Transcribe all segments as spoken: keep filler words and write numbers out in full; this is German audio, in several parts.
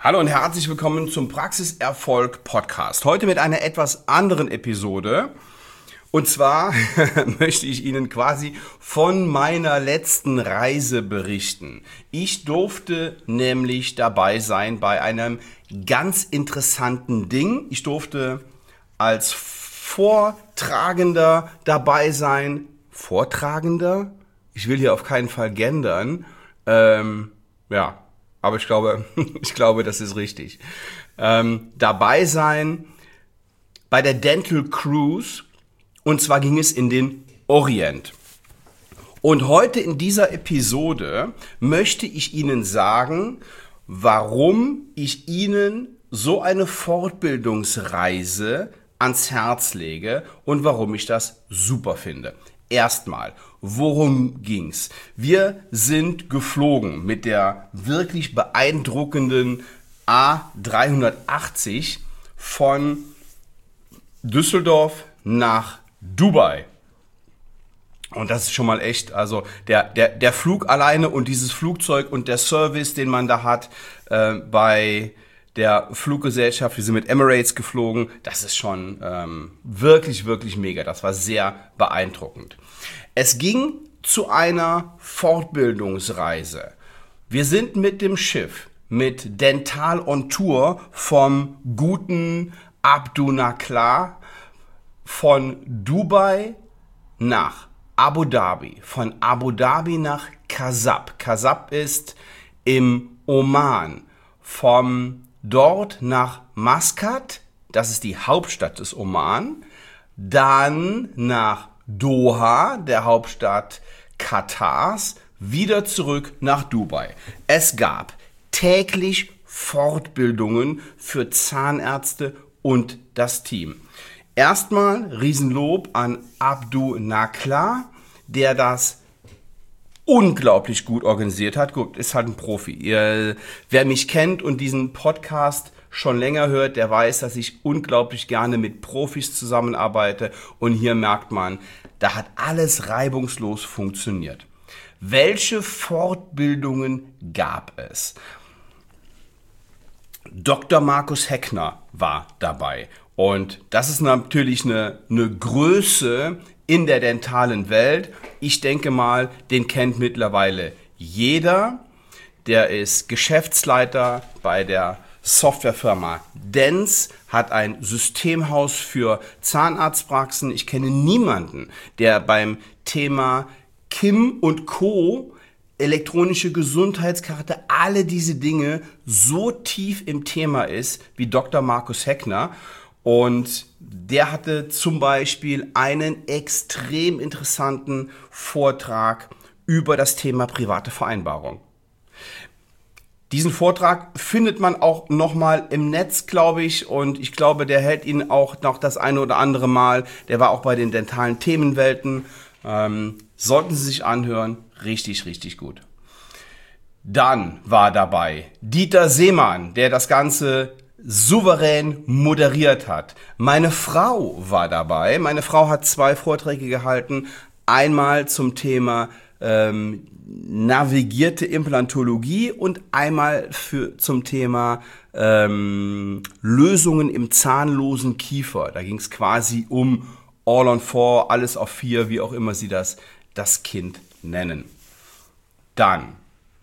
Hallo und herzlich willkommen zum Praxiserfolg Podcast. Heute mit einer etwas anderen Episode. Und zwar möchte ich Ihnen quasi von meiner letzten Reise berichten. Ich durfte nämlich dabei sein bei einem ganz interessanten Ding. Ich durfte als Vortragender dabei sein. Vortragender? Ich will hier auf keinen Fall gendern. Ähm, ja. Aber ich glaube, ich glaube, das ist richtig. Ähm, dabei sein bei der Dental Cruise, und zwar ging es in den Orient. Und heute in dieser Episode möchte ich Ihnen sagen, warum ich Ihnen so eine Fortbildungsreise ans Herz lege und warum ich das super finde. Erstmal, worum ging's? Wir sind geflogen mit der wirklich beeindruckenden A dreihundertachtzig von Düsseldorf nach Dubai. Und das ist schon mal echt, also der, der, der Flug alleine und dieses Flugzeug und der Service, den man da hat äh, bei der Fluggesellschaft, wir sind mit Emirates geflogen, das ist schon ähm, wirklich, wirklich mega. Das war sehr beeindruckend. Es ging zu einer Fortbildungsreise. Wir sind mit dem Schiff, mit Dental on Tour vom guten Abdu Nakla von Dubai nach Abu Dhabi, von Abu Dhabi nach Kasab. Kasab ist im Oman, vom dort nach Maskat, das ist die Hauptstadt des Oman, dann nach Doha, der Hauptstadt Katars, wieder zurück nach Dubai. Es gab täglich Fortbildungen für Zahnärzte und das Team. Erstmal Riesenlob an Abdu Nakla, der das unglaublich gut organisiert hat. Guckt, ist halt ein Profi. Ihr, wer mich kennt und diesen Podcast schon länger hört, der weiß, dass ich unglaublich gerne mit Profis zusammenarbeite. Und hier merkt man, da hat alles reibungslos funktioniert. Welche Fortbildungen gab es? Doktor Markus Heckner war dabei. Und das ist natürlich eine, eine Größe in der dentalen Welt. Ich denke mal, den kennt mittlerweile jeder. Der ist Geschäftsleiter bei der Softwarefirma Dens, hat ein Systemhaus für Zahnarztpraxen. Ich kenne niemanden, der beim Thema Kim und Co., elektronische Gesundheitskarte, alle diese Dinge so tief im Thema ist wie Doktor Markus Heckner. Und der hatte zum Beispiel einen extrem interessanten Vortrag über das Thema private Vereinbarung. Diesen Vortrag findet man auch nochmal im Netz, glaube ich, und ich glaube, der hält ihn auch noch das eine oder andere Mal. Der war auch bei den dentalen Themenwelten. Ähm, sollten Sie sich anhören, richtig, richtig gut. Dann war dabei Dieter Seemann, der das Ganze souverän moderiert hat. Meine Frau war dabei. Meine Frau hat zwei Vorträge gehalten. Einmal zum Thema ähm, navigierte Implantologie und einmal für, zum Thema ähm, Lösungen im zahnlosen Kiefer. Da ging es quasi um All on Four, alles auf vier, wie auch immer Sie das, das Kind nennen. Dann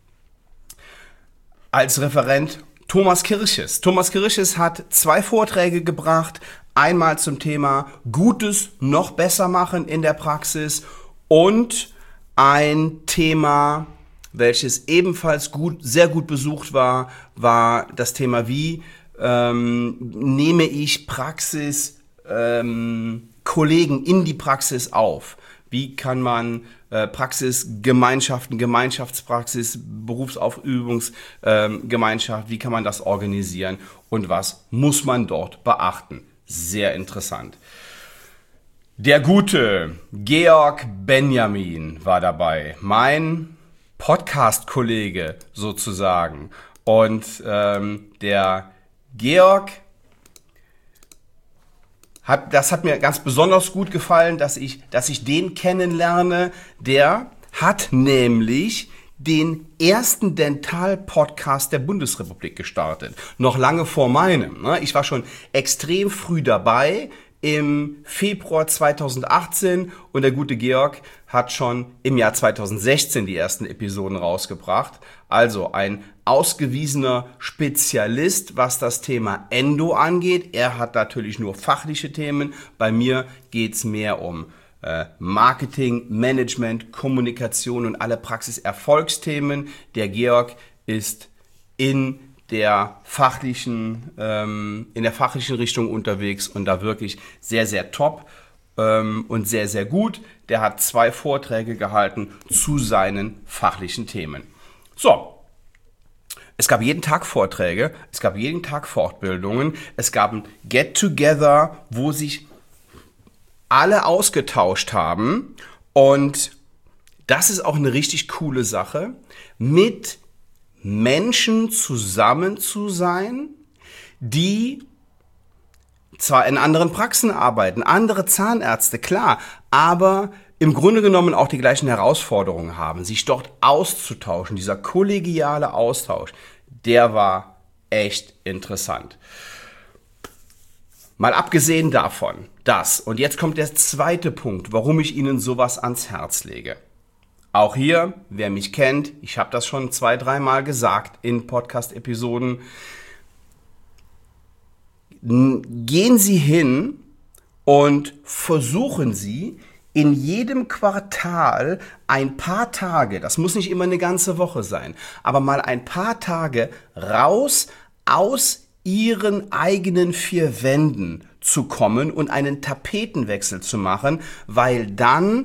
als Referent Thomas Kirches. Thomas Kirches hat zwei Vorträge gebracht. Einmal zum Thema Gutes noch besser machen in der Praxis und ein Thema, welches ebenfalls gut, sehr gut besucht war, war das Thema, wie ähm, nehme ich Praxis ähm, Kollegen in die Praxis auf. Wie kann man äh, Praxisgemeinschaften, Gemeinschaftspraxis, Berufsaufübungsgemeinschaft, ähm, wie kann man das organisieren und was muss man dort beachten? Sehr interessant. Der gute Georg Benjamin war dabei, mein Podcast-Kollege sozusagen. Und ähm, der Georg Hat, das hat mir ganz besonders gut gefallen, dass ich, dass ich den kennenlerne. Der hat nämlich den ersten Dental-Podcast der Bundesrepublik gestartet. Noch lange vor meinem. Ne? Ich war schon extrem früh dabei im Februar zweitausendachtzehn und der gute Georg hat schon im Jahr zweitausendsechzehn die ersten Episoden rausgebracht. Also ein ausgewiesener Spezialist, was das Thema Endo angeht. Er hat natürlich nur fachliche Themen. Bei mir geht's mehr um äh, Marketing, Management, Kommunikation und alle Praxiserfolgsthemen. Der Georg ist in der fachlichen, ähm, in der fachlichen Richtung unterwegs und da wirklich sehr, sehr top ähm, und sehr, sehr gut. Der hat zwei Vorträge gehalten zu seinen fachlichen Themen. So, es gab jeden Tag Vorträge, es gab jeden Tag Fortbildungen, es gab ein Get-Together, wo sich alle ausgetauscht haben und das ist auch eine richtig coole Sache, mit Menschen zusammen zu sein, die zwar in anderen Praxen arbeiten, andere Zahnärzte, klar, aber im Grunde genommen auch die gleichen Herausforderungen haben, sich dort auszutauschen. Dieser kollegiale Austausch, der war echt interessant. Mal abgesehen davon, dass, und jetzt kommt der zweite Punkt, warum ich Ihnen sowas ans Herz lege. Auch hier, wer mich kennt, ich habe das schon zwei, dreimal gesagt in Podcast-Episoden, gehen Sie hin und versuchen Sie in jedem Quartal ein paar Tage, das muss nicht immer eine ganze Woche sein, aber mal ein paar Tage raus aus Ihren eigenen vier Wänden zu kommen und einen Tapetenwechsel zu machen, weil dann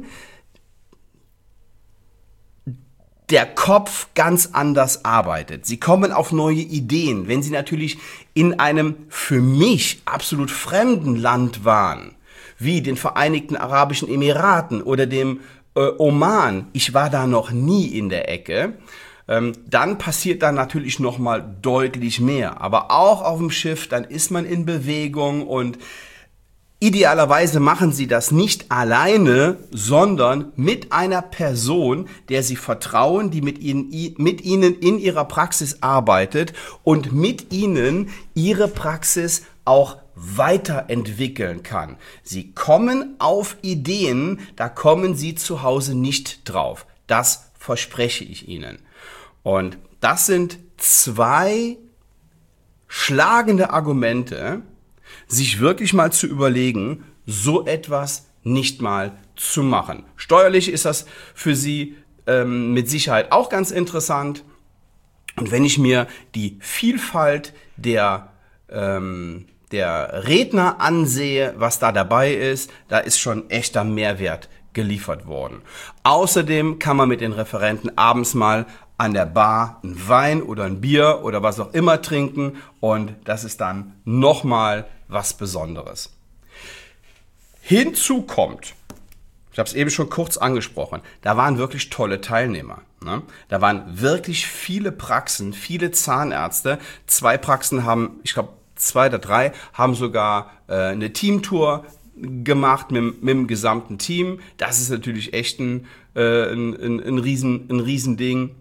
der Kopf ganz anders arbeitet. Sie kommen auf neue Ideen. Wenn Sie natürlich in einem für mich absolut fremden Land waren, wie den Vereinigten Arabischen Emiraten oder dem äh, Oman, ich war da noch nie in der Ecke, ähm, dann passiert da natürlich noch mal deutlich mehr. Aber auch auf dem Schiff, dann ist man in Bewegung und idealerweise machen Sie das nicht alleine, sondern mit einer Person, der Sie vertrauen, die mit Ihnen, mit Ihnen in Ihrer Praxis arbeitet und mit Ihnen Ihre Praxis auch weiterentwickeln kann. Sie kommen auf Ideen, da kommen Sie zu Hause nicht drauf. Das verspreche ich Ihnen. Und das sind zwei schlagende Argumente, sich wirklich mal zu überlegen, so etwas nicht mal zu machen. Steuerlich ist das für Sie ähm, mit Sicherheit auch ganz interessant. Und wenn ich mir die Vielfalt der, ähm, der Redner ansehe, was da dabei ist, da ist schon echter Mehrwert geliefert worden. Außerdem kann man mit den Referenten abends mal an der Bar einen Wein oder ein Bier oder was auch immer trinken und das ist dann nochmal was Besonderes. Hinzu kommt, ich habe es eben schon kurz angesprochen, da waren wirklich tolle Teilnehmer. Ne? Da waren wirklich viele Praxen, viele Zahnärzte. Zwei Praxen haben, ich glaube zwei oder drei, haben sogar äh, eine Teamtour gemacht mit, mit dem gesamten Team. Das ist natürlich echt ein, äh, ein, ein, ein, Riesen, ein Riesending.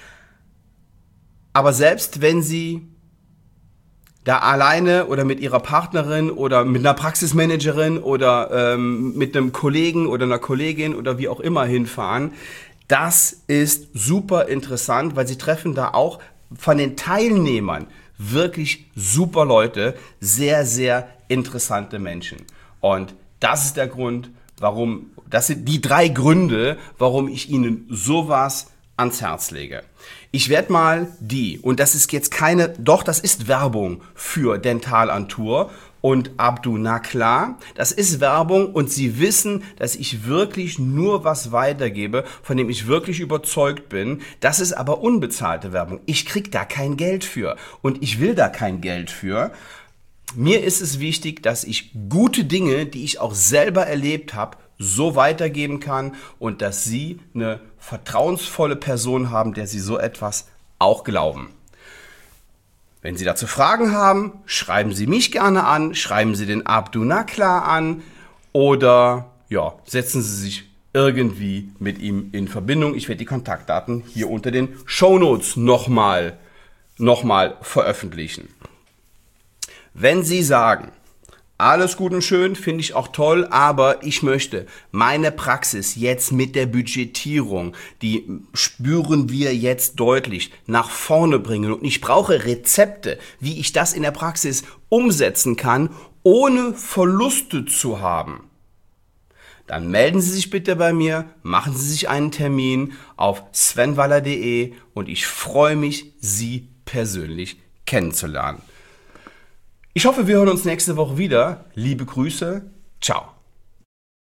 Aber selbst wenn Sie da alleine oder mit Ihrer Partnerin oder mit einer Praxismanagerin oder ähm, mit einem Kollegen oder einer Kollegin oder wie auch immer hinfahren, das ist super interessant, weil Sie treffen da auch von den Teilnehmern wirklich super Leute, sehr, sehr interessante Menschen. Und das ist der Grund, warum, das sind die drei Gründe, warum ich Ihnen sowas ans Herz lege. Ich werde mal die, und das ist jetzt keine, doch, das ist Werbung für Dentalantur und Abdu, na klar, das ist Werbung und Sie wissen, dass ich wirklich nur was weitergebe, von dem ich wirklich überzeugt bin. Das ist aber unbezahlte Werbung. Ich krieg da kein Geld für und ich will da kein Geld für. Mir ist es wichtig, dass ich gute Dinge, die ich auch selber erlebt habe, so weitergeben kann und dass Sie eine vertrauensvolle Person haben, der Sie so etwas auch glauben. Wenn Sie dazu Fragen haben, schreiben Sie mich gerne an, schreiben Sie den Abdu Nakla an oder ja, setzen Sie sich irgendwie mit ihm in Verbindung. Ich werde die Kontaktdaten hier unter den Shownotes nochmal nochmal veröffentlichen. Wenn Sie sagen, alles gut und schön, finde ich auch toll, aber ich möchte meine Praxis jetzt mit der Budgetierung, die spüren wir jetzt deutlich, nach vorne bringen und ich brauche Rezepte, wie ich das in der Praxis umsetzen kann, ohne Verluste zu haben. Dann melden Sie sich bitte bei mir, machen Sie sich einen Termin auf svenwaller punkt de und ich freue mich, Sie persönlich kennenzulernen. Ich hoffe, wir hören uns nächste Woche wieder. Liebe Grüße. Ciao.